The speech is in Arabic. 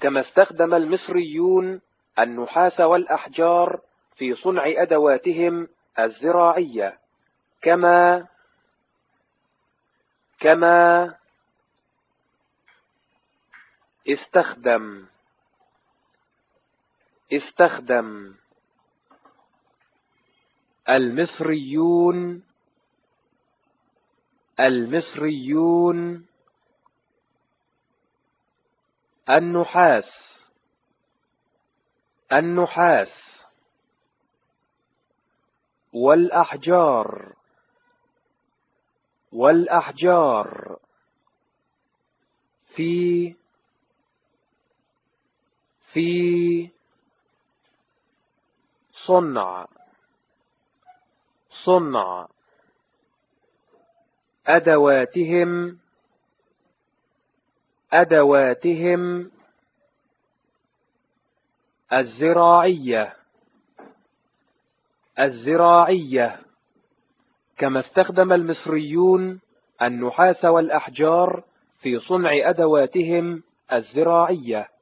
كما استخدم المصريون النحاس والأحجار في صنع أدواتهم الزراعية. كما استخدم المصريون النحاس والأحجار في صنع أدواتهم الزراعية. كما استخدم المصريون النحاس والأحجار في صنع أدواتهم الزراعية.